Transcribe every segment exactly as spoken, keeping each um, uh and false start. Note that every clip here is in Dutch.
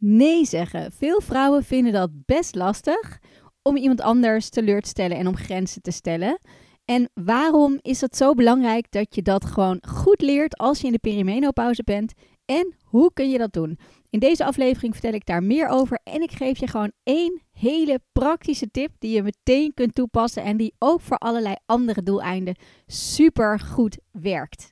Nee zeggen. Veel vrouwen vinden dat best lastig om iemand anders teleur te stellen en om grenzen te stellen. En waarom is het zo belangrijk dat je dat gewoon goed leert als je in de perimenopauze bent? En hoe kun je dat doen? In deze aflevering vertel ik daar meer over en ik geef je gewoon één hele praktische tip die je meteen kunt toepassen en die ook voor allerlei andere doeleinden super goed werkt.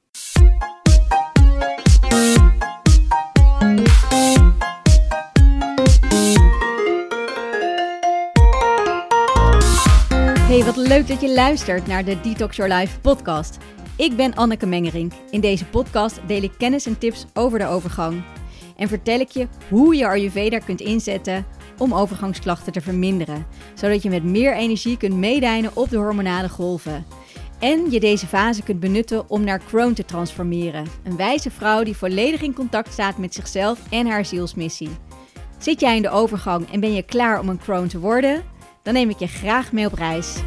Hey, wat leuk dat je luistert naar de Detox Your Life podcast. Ik ben Anneke Mengerink. In deze podcast deel ik kennis en tips over de overgang. En vertel ik je hoe je Ayurveda kunt inzetten om overgangsklachten te verminderen. Zodat je met meer energie kunt meedijnen op de hormonale golven. En je deze fase kunt benutten om naar crone te transformeren. Een wijze vrouw die volledig in contact staat met zichzelf en haar zielsmissie. Zit jij in de overgang en ben je klaar om een crone te worden? Dan neem ik je graag mee op reis.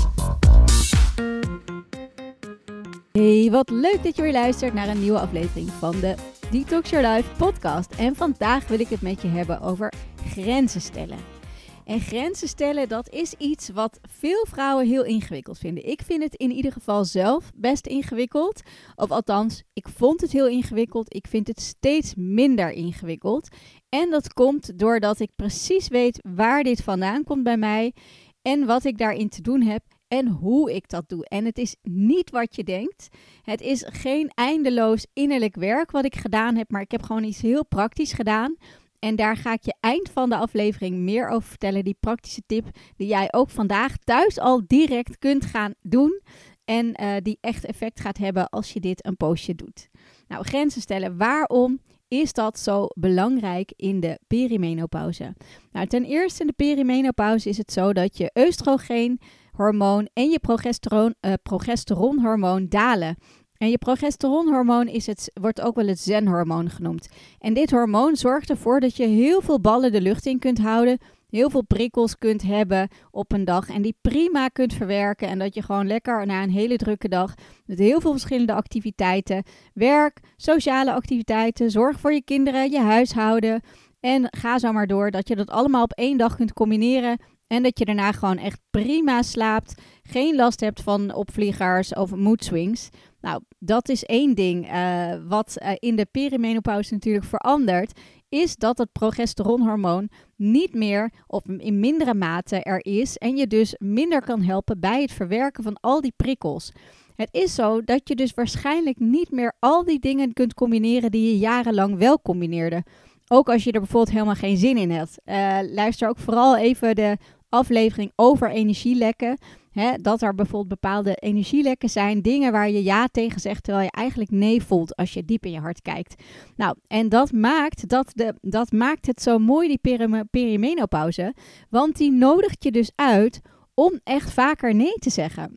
Hey, wat leuk dat je weer luistert naar een nieuwe aflevering van de Detox Your Life podcast. En vandaag wil ik het met je hebben over grenzen stellen. En grenzen stellen, dat is iets wat veel vrouwen heel ingewikkeld vinden. Ik vind het in ieder geval zelf best ingewikkeld. Of althans, ik vond het heel ingewikkeld. Ik vind het steeds minder ingewikkeld. En dat komt doordat ik precies weet waar dit vandaan komt bij mij. En wat ik daarin te doen heb. En hoe ik dat doe. En het is niet wat je denkt. Het is geen eindeloos innerlijk werk wat ik gedaan heb. Maar ik heb gewoon iets heel praktisch gedaan. En daar ga ik je eind van de aflevering meer over vertellen. Die praktische tip die jij ook vandaag thuis al direct kunt gaan doen. En uh, die echt effect gaat hebben als je dit een poosje doet. Nou, grenzen stellen. Waarom is dat zo belangrijk in de perimenopauze? Nou, ten eerste in de perimenopauze is het zo dat je oestrogeenhormoon en je progesteron, uh, progesteronhormoon dalen. En je progesteronhormoon is het, wordt ook wel het zenhormoon genoemd. En dit hormoon zorgt ervoor dat je heel veel ballen de lucht in kunt houden. Heel veel prikkels kunt hebben op een dag. En die prima kunt verwerken. En dat je gewoon lekker na een hele drukke dag met heel veel verschillende activiteiten. Werk, sociale activiteiten, zorg voor je kinderen, je huishouden. En ga zo maar door dat je dat allemaal op één dag kunt combineren. En dat je daarna gewoon echt prima slaapt. Geen last hebt van opvliegers of mood swings. Nou, dat is één ding uh, wat uh, in de perimenopauze natuurlijk verandert. Is dat het progesteronhormoon niet meer of in mindere mate er is. En je dus minder kan helpen bij het verwerken van al die prikkels. Het is zo dat je dus waarschijnlijk niet meer al die dingen kunt combineren die je jarenlang wel combineerde. Ook als je er bijvoorbeeld helemaal geen zin in hebt. Uh, luister ook vooral even de aflevering over energielekken. Hè, dat er bijvoorbeeld bepaalde energielekken zijn. Dingen waar je ja tegen zegt terwijl je eigenlijk nee voelt als je diep in je hart kijkt. Nou, en dat maakt, dat de, dat maakt het zo mooi, die peri- perimenopauze. Want die nodigt je dus uit om echt vaker nee te zeggen.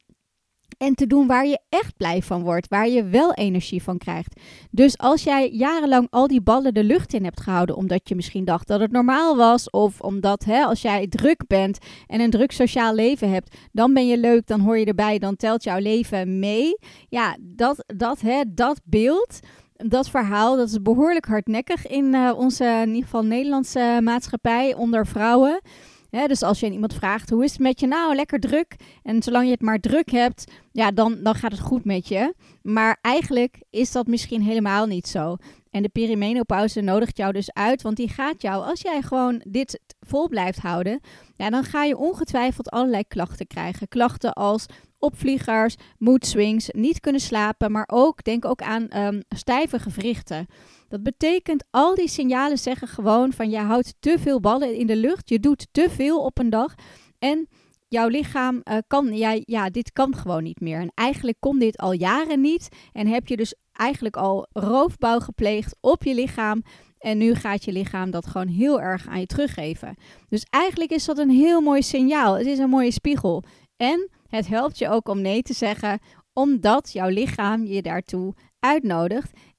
En te doen waar je echt blij van wordt, waar je wel energie van krijgt. Dus als jij jarenlang al die ballen de lucht in hebt gehouden, omdat je misschien dacht dat het normaal was, of omdat hè, als jij druk bent en een druk sociaal leven hebt, dan ben je leuk, dan hoor je erbij, dan telt jouw leven mee. Ja, dat, dat, hè, dat beeld, dat verhaal, dat is behoorlijk hardnekkig in uh, onze, in ieder geval Nederlandse maatschappij, onder vrouwen. Ja, dus als je aan iemand vraagt, hoe is het met je? Nou, lekker druk. En zolang je het maar druk hebt, ja, dan, dan gaat het goed met je. Maar eigenlijk is dat misschien helemaal niet zo. En de perimenopauze nodigt jou dus uit, want die gaat jou, als jij gewoon dit vol blijft houden, ja, dan ga je ongetwijfeld allerlei klachten krijgen. Klachten als opvliegers, mood swings, niet kunnen slapen, maar ook, denk ook aan um, stijve gewrichten. Dat betekent, al die signalen zeggen gewoon van je houdt te veel ballen in de lucht, je doet te veel op een dag en jouw lichaam uh, kan, ja, ja, dit kan gewoon niet meer. En eigenlijk kon dit al jaren niet en heb je dus eigenlijk al roofbouw gepleegd op je lichaam en nu gaat je lichaam dat gewoon heel erg aan je teruggeven. Dus eigenlijk is dat een heel mooi signaal, het is een mooie spiegel en het helpt je ook om nee te zeggen, omdat jouw lichaam je daartoe uitnodigt.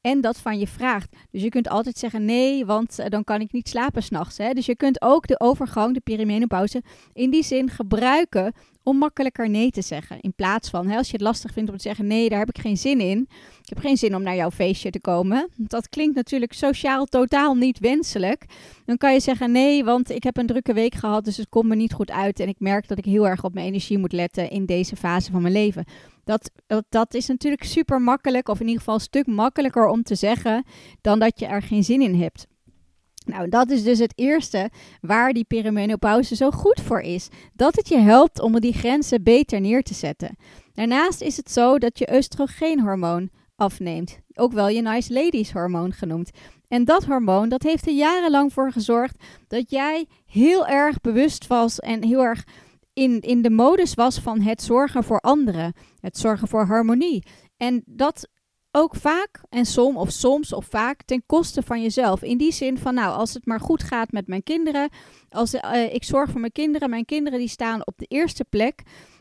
en dat van je vraagt. Dus je kunt altijd zeggen nee, want uh, dan kan ik niet slapen 's nachts. Hè? Dus je kunt ook de overgang, de perimenopauze, in die zin gebruiken om makkelijker nee te zeggen. In plaats van, hè, als je het lastig vindt om te zeggen nee, daar heb ik geen zin in. Ik heb geen zin om naar jouw feestje te komen. Dat klinkt natuurlijk sociaal totaal niet wenselijk. Dan kan je zeggen nee, want ik heb een drukke week gehad, dus het komt me niet goed uit. En ik merk dat ik heel erg op mijn energie moet letten in deze fase van mijn leven. Dat, dat, dat is natuurlijk super makkelijk, of in ieder geval een stuk makkelijker om te zeggen dan dat je er geen zin in hebt. Nou, dat is dus het eerste waar die perimenopauze zo goed voor is. Dat het je helpt om die grenzen beter neer te zetten. Daarnaast is het zo dat je oestrogeenhormoon afneemt. Ook wel je nice ladies hormoon genoemd. En dat hormoon, dat heeft er jarenlang voor gezorgd dat jij heel erg bewust was en heel erg in, in de modus was van het zorgen voor anderen. Het zorgen voor harmonie. En dat ook vaak en som, of soms of vaak ten koste van jezelf. In die zin van, nou, als het maar goed gaat met mijn kinderen. Als uh, ik zorg voor mijn kinderen. Mijn kinderen die staan op de eerste plek.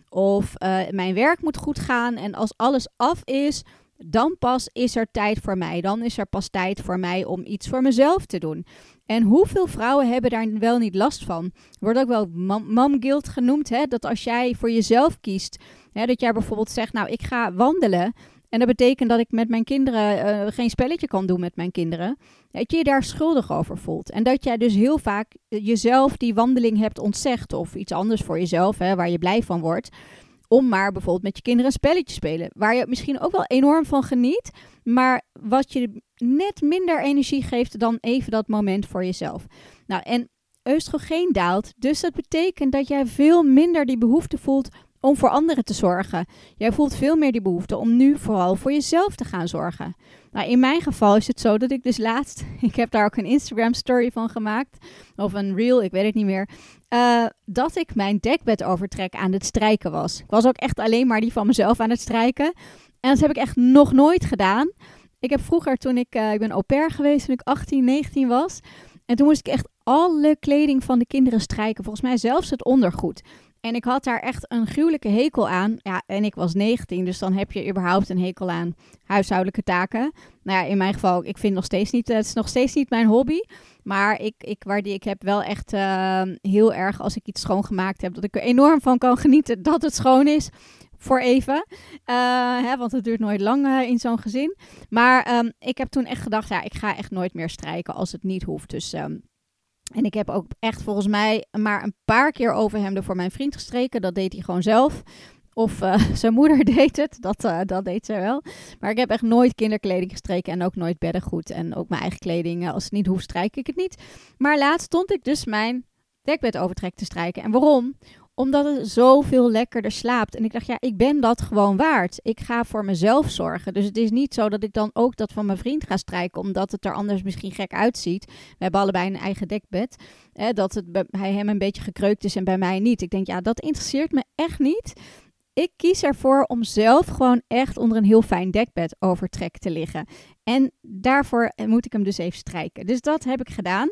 Of uh, mijn werk moet goed gaan. En als alles af is, dan pas is er tijd voor mij. Dan is er pas tijd voor mij om iets voor mezelf te doen. En hoeveel vrouwen hebben daar wel niet last van? Wordt ook wel mom, mom guilt genoemd. Hè? Dat als jij voor jezelf kiest. Hè, dat jij bijvoorbeeld zegt, nou, ik ga wandelen. En dat betekent dat ik met mijn kinderen uh, geen spelletje kan doen met mijn kinderen. Dat je je daar schuldig over voelt. En dat jij dus heel vaak jezelf die wandeling hebt ontzegd. Of iets anders voor jezelf, hè, waar je blij van wordt. Om maar bijvoorbeeld met je kinderen een spelletje te spelen. Waar je misschien ook wel enorm van geniet. Maar wat je net minder energie geeft dan even dat moment voor jezelf. Nou, en oestrogeen daalt. Dus dat betekent dat jij veel minder die behoefte voelt om voor anderen te zorgen. Jij voelt veel meer die behoefte om nu vooral voor jezelf te gaan zorgen. Nou, in mijn geval is het zo dat ik dus laatst, ik heb daar ook een Instagram story van gemaakt, of een reel, ik weet het niet meer, uh, dat ik mijn dekbedovertrek aan het strijken was. Ik was ook echt alleen maar die van mezelf aan het strijken. En dat heb ik echt nog nooit gedaan. Ik heb vroeger, toen ik, uh, ik ben au pair geweest toen ik achttien, negentien was. En toen moest ik echt alle kleding van de kinderen strijken. Volgens mij zelfs het ondergoed. En ik had daar echt een gruwelijke hekel aan. Ja, en ik was negentien, dus dan heb je überhaupt een hekel aan huishoudelijke taken. Nou ja, in mijn geval, ik vind nog steeds niet, het is nog steeds niet mijn hobby. Maar ik, ik, waardeer, ik heb wel echt uh, heel erg, als ik iets schoongemaakt heb, dat ik er enorm van kan genieten dat het schoon is. Voor even, uh, hè, want het duurt nooit lang uh, in zo'n gezin. Maar um, ik heb toen echt gedacht, ja, ik ga echt nooit meer strijken als het niet hoeft. Dus... Um, En ik heb ook echt volgens mij maar een paar keer overhemden voor mijn vriend gestreken. Dat deed hij gewoon zelf. Of uh, zijn moeder deed het. Dat, uh, dat deed ze wel. Maar ik heb echt nooit kinderkleding gestreken. En ook nooit beddengoed. En ook mijn eigen kleding. Als het niet hoeft, strijk ik het niet. Maar laatst stond ik dus mijn dekbedovertrek te strijken. En waarom? Omdat het zoveel lekkerder slaapt. En ik dacht, ja, ik ben dat gewoon waard. Ik ga voor mezelf zorgen. Dus het is niet zo dat ik dan ook dat van mijn vriend ga strijken. Omdat het er anders misschien gek uitziet. We hebben allebei een eigen dekbed. Eh, dat het bij hij hem een beetje gekreukt is en bij mij niet. Ik denk, ja, dat interesseert me echt niet. Ik kies ervoor om zelf gewoon echt onder een heel fijn dekbedovertrek te liggen. En daarvoor moet ik hem dus even strijken. Dus dat heb ik gedaan.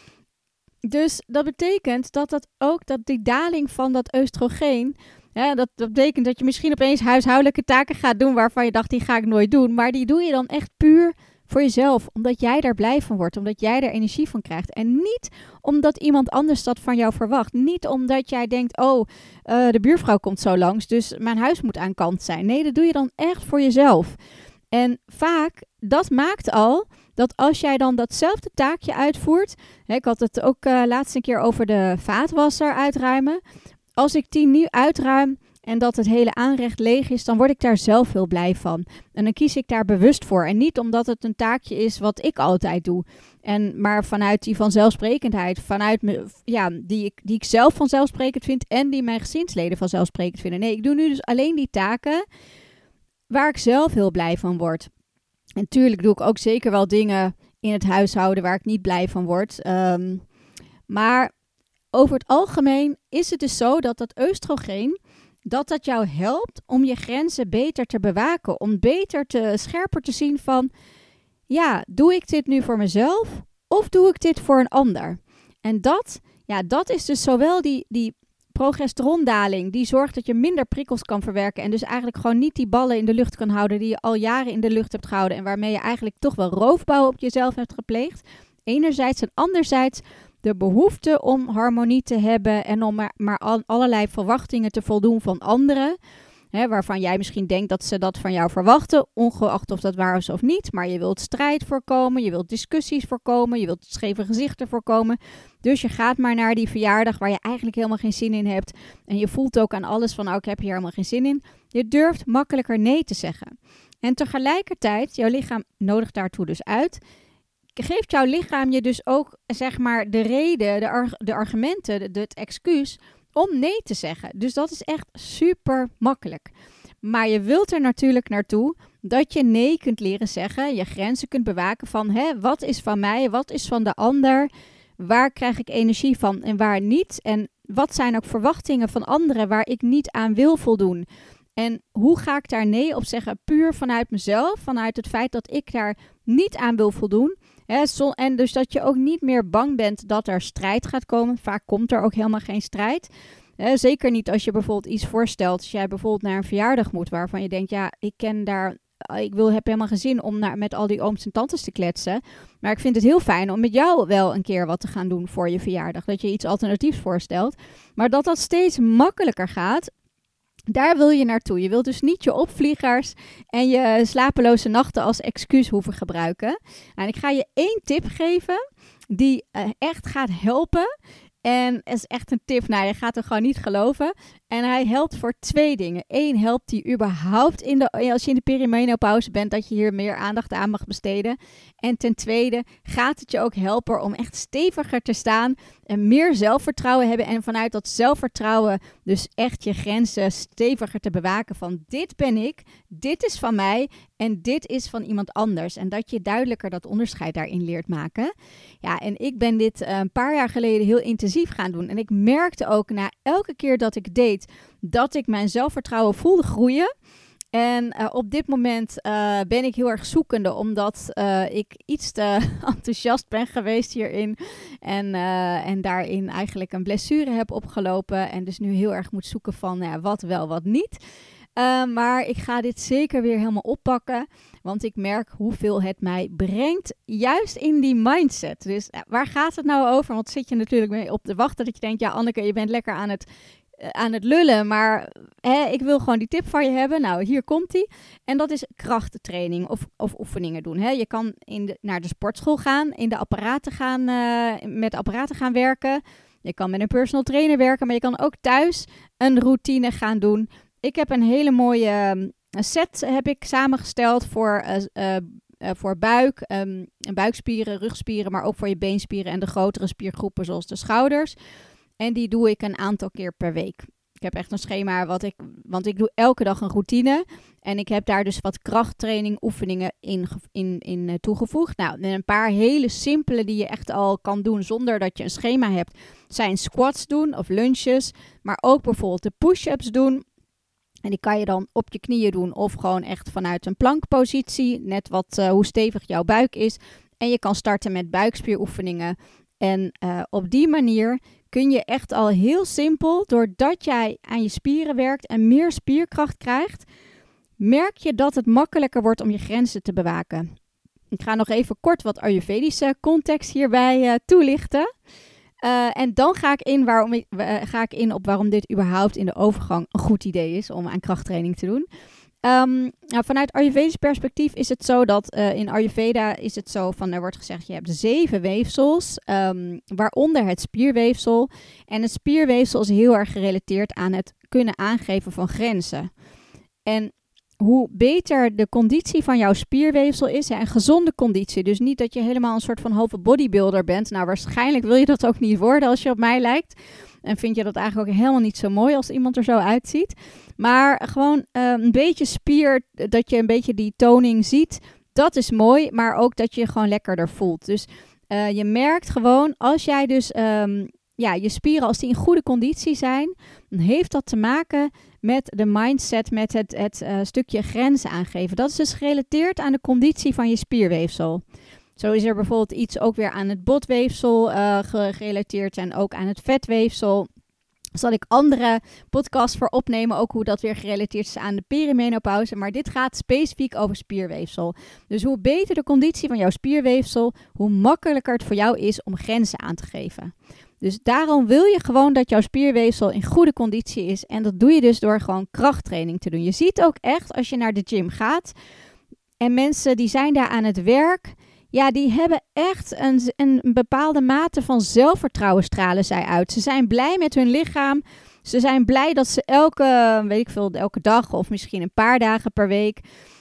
Dus dat betekent dat dat ook dat die daling van dat oestrogeen, ja, dat, dat betekent dat je misschien opeens huishoudelijke taken gaat doen waarvan je dacht, die ga ik nooit doen. Maar die doe je dan echt puur voor jezelf, omdat jij daar blij van wordt, omdat jij er energie van krijgt. En niet omdat iemand anders dat van jou verwacht. Niet omdat jij denkt, oh, uh, de buurvrouw komt zo langs, dus mijn huis moet aan kant zijn. Nee, dat doe je dan echt voor jezelf. En vaak, dat maakt al dat als jij dan datzelfde taakje uitvoert. Hè, ik had het ook uh, laatst een keer over de vaatwasser uitruimen. Als ik die nu uitruim en dat het hele aanrecht leeg is, dan word ik daar zelf heel blij van. En dan kies ik daar bewust voor. En niet omdat het een taakje is wat ik altijd doe. En, maar vanuit die vanzelfsprekendheid, vanuit me, ja, die, ik, die ik zelf vanzelfsprekend vind en die mijn gezinsleden vanzelfsprekend vinden. Nee, ik doe nu dus alleen die taken waar ik zelf heel blij van word. En natuurlijk doe ik ook zeker wel dingen in het huishouden waar ik niet blij van word. Um, maar over het algemeen is het dus zo dat dat oestrogeen, dat dat jou helpt om je grenzen beter te bewaken. Om beter te, scherper te zien van, ja, doe ik dit nu voor mezelf of doe ik dit voor een ander? En dat, ja, dat is dus zowel die, die progesterondaling, die zorgt dat je minder prikkels kan verwerken en dus eigenlijk gewoon niet die ballen in de lucht kan houden die je al jaren in de lucht hebt gehouden en waarmee je eigenlijk toch wel roofbouw op jezelf hebt gepleegd. Enerzijds en anderzijds de behoefte om harmonie te hebben en om maar, maar al, allerlei verwachtingen te voldoen van anderen. Hè, waarvan jij misschien denkt dat ze dat van jou verwachten, ongeacht of dat waar is of niet. Maar je wilt strijd voorkomen, je wilt discussies voorkomen, je wilt scheve gezichten voorkomen. Dus je gaat maar naar die verjaardag waar je eigenlijk helemaal geen zin in hebt. En je voelt ook aan alles van, nou, ik heb hier helemaal geen zin in. Je durft makkelijker nee te zeggen. En tegelijkertijd, jouw lichaam nodigt daartoe dus uit. Geeft jouw lichaam je dus ook, zeg maar, de reden, de, arg- de argumenten, de, de, het excuus om nee te zeggen. Dus dat is echt super makkelijk. Maar je wilt er natuurlijk naartoe dat je nee kunt leren zeggen. Je grenzen kunt bewaken van, hè, wat is van mij, wat is van de ander? Waar krijg ik energie van en waar niet? En wat zijn ook verwachtingen van anderen waar ik niet aan wil voldoen? En hoe ga ik daar nee op zeggen? Puur vanuit mezelf, vanuit het feit dat ik daar niet aan wil voldoen. He, zo, en dus dat je ook niet meer bang bent dat er strijd gaat komen. Vaak komt er ook helemaal geen strijd. He, zeker niet als je bijvoorbeeld iets voorstelt. Als jij bijvoorbeeld naar een verjaardag moet waarvan je denkt, ja, ik ken daar, ik wil, heb helemaal geen zin om naar, met al die ooms en tantes te kletsen. Maar ik vind het heel fijn om met jou wel een keer wat te gaan doen voor je verjaardag. Dat je iets alternatiefs voorstelt. Maar dat dat steeds makkelijker gaat. Daar wil je naartoe. Je wilt dus niet je opvliegers en je slapeloze nachten als excuus hoeven gebruiken. En ik ga je één tip geven die uh, echt gaat helpen. En het is echt een tip, nou je gaat hem gewoon niet geloven. En hij helpt voor twee dingen. Eén, helpt hij überhaupt in de, als je in de perimenopauze bent, dat je hier meer aandacht aan mag besteden. En ten tweede gaat het je ook helpen om echt steviger te staan en meer zelfvertrouwen hebben. En vanuit dat zelfvertrouwen dus echt je grenzen steviger te bewaken van dit ben ik, dit is van mij en dit is van iemand anders. En dat je duidelijker dat onderscheid daarin leert maken. Ja, en ik ben dit uh, een paar jaar geleden heel intensief gaan doen. En ik merkte ook na elke keer dat ik deed, dat ik mijn zelfvertrouwen voelde groeien. En uh, op dit moment uh, ben ik heel erg zoekende, omdat uh, ik iets te enthousiast ben geweest hierin. En, uh, en daarin eigenlijk een blessure heb opgelopen. En dus nu heel erg moet zoeken van uh, wat wel, wat niet. Uh, maar ik ga dit zeker weer helemaal oppakken. Want ik merk hoeveel het mij brengt. Juist in die mindset. Dus uh, waar gaat het nou over? Want zit je natuurlijk mee op te wachten dat je denkt, ja Anneke, je bent lekker aan het... aan het lullen, maar hè, ik wil gewoon die tip van je hebben. Nou, hier komt die. En dat is krachttraining of, of oefeningen doen. Hè. Je kan in de, naar de sportschool gaan, in de apparaten gaan, uh, met apparaten gaan werken. Je kan met een personal trainer werken, maar je kan ook thuis een routine gaan doen. Ik heb een hele mooie uh, set heb ik samengesteld voor, uh, uh, uh, voor buik, um, buikspieren, rugspieren, maar ook voor je beenspieren en de grotere spiergroepen zoals de schouders. En die doe ik een aantal keer per week. Ik heb echt een schema, wat ik, want ik doe elke dag een routine. En ik heb daar dus wat krachttraining oefeningen in, in, in uh, toegevoegd. Nou, en een paar hele simpele die je echt al kan doen zonder dat je een schema hebt, zijn squats doen of lunges. Maar ook bijvoorbeeld de push-ups doen. En die kan je dan op je knieën doen of gewoon echt vanuit een plankpositie. Net wat uh, hoe stevig jouw buik is. En je kan starten met buikspieroefeningen. En uh, op die manier kun je echt al heel simpel, doordat jij aan je spieren werkt en meer spierkracht krijgt, merk je dat het makkelijker wordt om je grenzen te bewaken. Ik ga nog even kort wat Ayurvedische context hierbij uh, toelichten. Uh, en dan ga ik, in waarom, uh, ga ik in op waarom dit überhaupt in de overgang een goed idee is om aan krachttraining te doen. Um, nou, vanuit Ayurvedisch perspectief is het zo dat uh, in Ayurveda is het zo van, er wordt gezegd, je hebt zeven weefsels, um, waaronder het spierweefsel. En het spierweefsel is heel erg gerelateerd aan het kunnen aangeven van grenzen. En hoe beter de conditie van jouw spierweefsel is, hè, een gezonde conditie, dus niet dat je helemaal een soort van halve bodybuilder bent. Nou, waarschijnlijk wil je dat ook niet worden als je op mij lijkt. En vind je dat eigenlijk ook helemaal niet zo mooi als iemand er zo uitziet. Maar gewoon uh, een beetje spier, dat je een beetje die toning ziet, dat is mooi. Maar ook dat je je gewoon lekkerder voelt. Dus uh, je merkt gewoon, als jij dus um, ja, je spieren, als die in goede conditie zijn, dan heeft dat te maken met de mindset, met het, het uh, stukje grenzen aangeven. Dat is dus gerelateerd aan de conditie van je spierweefsel. Zo is er bijvoorbeeld iets ook weer aan het botweefsel uh, gerelateerd en ook aan het vetweefsel. zal ik andere podcasts voor opnemen, ook hoe dat weer gerelateerd is aan de perimenopauze. Maar dit gaat specifiek over spierweefsel. Dus hoe beter de conditie van jouw spierweefsel, hoe makkelijker het voor jou is om grenzen aan te geven. Dus daarom wil je gewoon dat jouw spierweefsel in goede conditie is. En dat doe je dus door gewoon krachttraining te doen. Je ziet ook echt als je naar de gym gaat en mensen die zijn daar aan het werk, ja, die hebben echt een, een bepaalde mate van zelfvertrouwen stralen zij uit. Ze zijn blij met hun lichaam. Ze zijn blij dat ze elke, weet ik veel, elke dag of misschien een paar dagen per week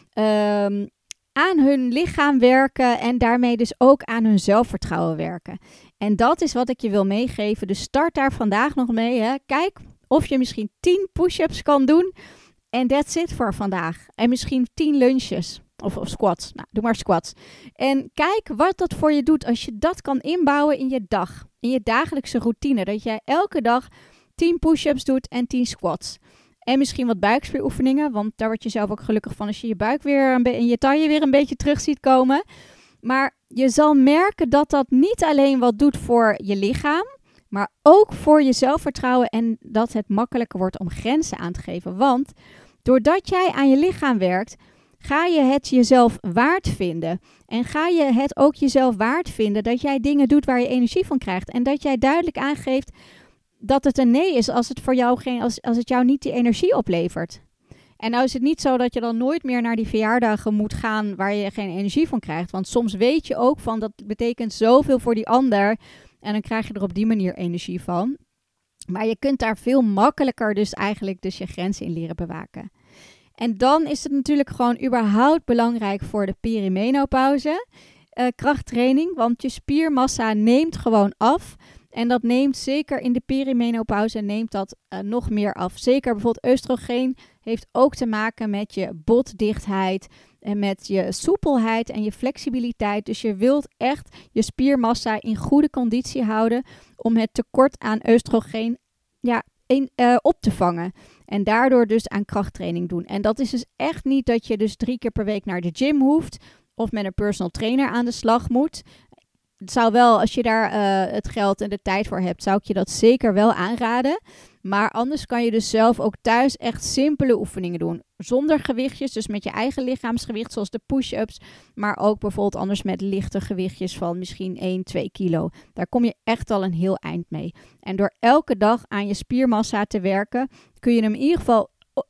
um, aan hun lichaam werken en daarmee dus ook aan hun zelfvertrouwen werken. En dat is wat ik je wil meegeven. Dus start daar vandaag nog mee. Hè. Kijk of je misschien tien push-ups kan doen. En that's it voor vandaag. En misschien tien lunches. Of, of squats. Nou, doe maar squats. En kijk wat dat voor je doet als je dat kan inbouwen in je dag. In je dagelijkse routine. Dat jij elke dag tien push-ups doet en tien squats. En misschien wat buikspieroefeningen. Want daar word je zelf ook gelukkig van als je je buik weer een be- en je taille weer een beetje terug ziet komen. Maar je zal merken dat dat niet alleen wat doet voor je lichaam, maar ook voor je zelfvertrouwen en dat het makkelijker wordt om grenzen aan te geven. Want doordat jij aan je lichaam werkt, ga je het jezelf waard vinden. En ga je het ook jezelf waard vinden dat jij dingen doet waar je energie van krijgt. En dat jij duidelijk aangeeft dat het een nee is als het voor jou geen, als, als het jou niet die energie oplevert. En nou is het niet zo dat je dan nooit meer naar die verjaardagen moet gaan waar je geen energie van krijgt. Want soms weet je ook van dat betekent zoveel voor die ander. En dan krijg je er op die manier energie van. Maar je kunt daar veel makkelijker dus eigenlijk dus je grenzen in leren bewaken. En dan is het natuurlijk gewoon überhaupt belangrijk voor de perimenopauze. Uh, krachttraining, want je spiermassa neemt gewoon af. En dat neemt zeker in de perimenopauze neemt dat uh, nog meer af. Zeker bijvoorbeeld oestrogeen heeft ook te maken met je botdichtheid en met je soepelheid en je flexibiliteit. Dus je wilt echt je spiermassa in goede conditie houden om het tekort aan oestrogeen ja, in, uh, op te vangen. En daardoor dus aan krachttraining doen. En dat is dus echt niet dat je dus drie keer per week naar de gym hoeft of met een personal trainer aan de slag moet. Het zou wel, als je daar uh, het geld en de tijd voor hebt, zou ik je dat zeker wel aanraden. Maar anders kan je dus zelf ook thuis echt simpele oefeningen doen. Zonder gewichtjes, dus met je eigen lichaamsgewicht, zoals de push-ups. Maar ook bijvoorbeeld anders met lichte gewichtjes van misschien één, twee kilo. Daar kom je echt al een heel eind mee. En door elke dag aan je spiermassa te werken, kun je hem in ieder geval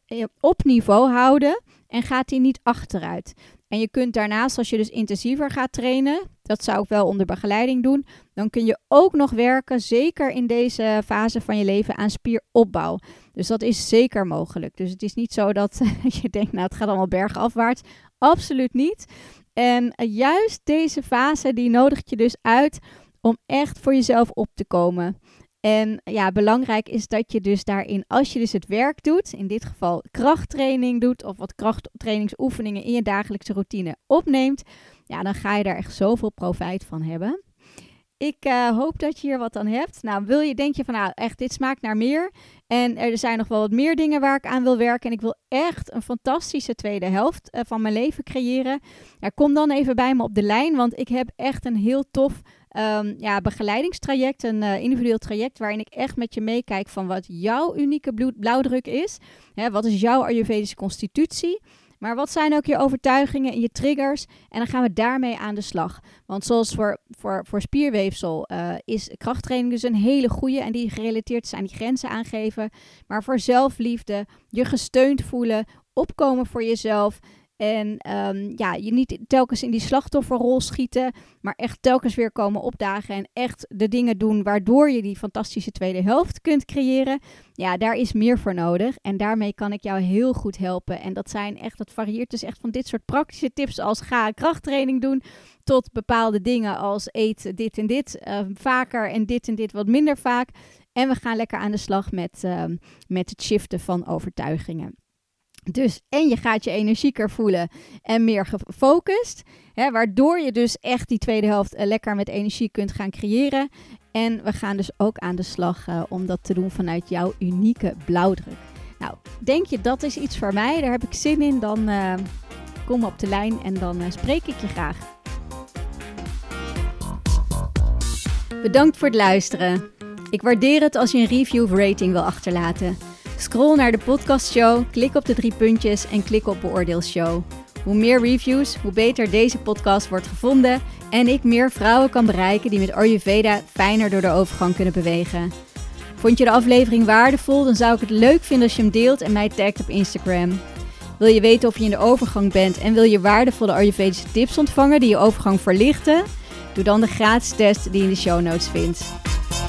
op niveau houden en gaat hij niet achteruit. En je kunt daarnaast, als je dus intensiever gaat trainen, dat zou ik wel onder begeleiding doen, dan kun je ook nog werken, zeker in deze fase van je leven, aan spieropbouw. Dus dat is zeker mogelijk. Dus het is niet zo dat je denkt, nou het gaat allemaal bergafwaarts. Absoluut niet. En juist deze fase, die nodigt je dus uit om echt voor jezelf op te komen. En ja, belangrijk is dat je dus daarin, als je dus het werk doet, in dit geval krachttraining doet of wat krachttrainingsoefeningen in je dagelijkse routine opneemt, ja, dan ga je daar echt zoveel profijt van hebben. Ik uh, hoop dat je hier wat aan hebt. Nou, wil je, denk je van nou echt, dit smaakt naar meer. En er zijn nog wel wat meer dingen waar ik aan wil werken. En ik wil echt een fantastische tweede helft uh, van mijn leven creëren. Ja, kom dan even bij me op de lijn, want ik heb echt een heel tof um, ja, begeleidingstraject. Een uh, individueel traject waarin ik echt met je meekijk van wat jouw unieke bloed, blauwdruk is. Hè, wat is jouw Ayurvedische constitutie? Maar wat zijn ook je overtuigingen en je triggers? En dan gaan we daarmee aan de slag. Want zoals voor, voor, voor spierweefsel uh, is krachttraining dus een hele goede. En die gerelateerd is aan die grenzen aangeven. Maar voor zelfliefde, je gesteund voelen, opkomen voor jezelf. En um, ja, je niet telkens in die slachtofferrol schieten, maar echt telkens weer komen opdagen en echt de dingen doen waardoor je die fantastische tweede helft kunt creëren. Ja, daar is meer voor nodig en daarmee kan ik jou heel goed helpen. En dat zijn echt, dat varieert dus echt van dit soort praktische tips als ga krachttraining doen, tot bepaalde dingen als eet dit en dit uh, vaker en dit en dit wat minder vaak. En we gaan lekker aan de slag met, uh, met het shiften van overtuigingen. Dus, en je gaat je energieker voelen en meer gefocust. Hè, waardoor je dus echt die tweede helft uh, lekker met energie kunt gaan creëren. En we gaan dus ook aan de slag uh, om dat te doen vanuit jouw unieke blauwdruk. Nou, denk je dat is iets voor mij? Daar heb ik zin in. Dan uh, kom op de lijn en dan uh, spreek ik je graag. Bedankt voor het luisteren. Ik waardeer het als je een review of rating wil achterlaten. Scroll naar de podcastshow, klik op de drie puntjes en klik op beoordeelshow. Hoe meer reviews, hoe beter deze podcast wordt gevonden en ik meer vrouwen kan bereiken die met Ayurveda fijner door de overgang kunnen bewegen. Vond je de aflevering waardevol, dan zou ik het leuk vinden als je hem deelt en mij tagt op Instagram. Wil je weten of je in de overgang bent en wil je waardevolle Ayurvedische tips ontvangen die je overgang verlichten? Doe dan de gratis test die je in de show notes vindt.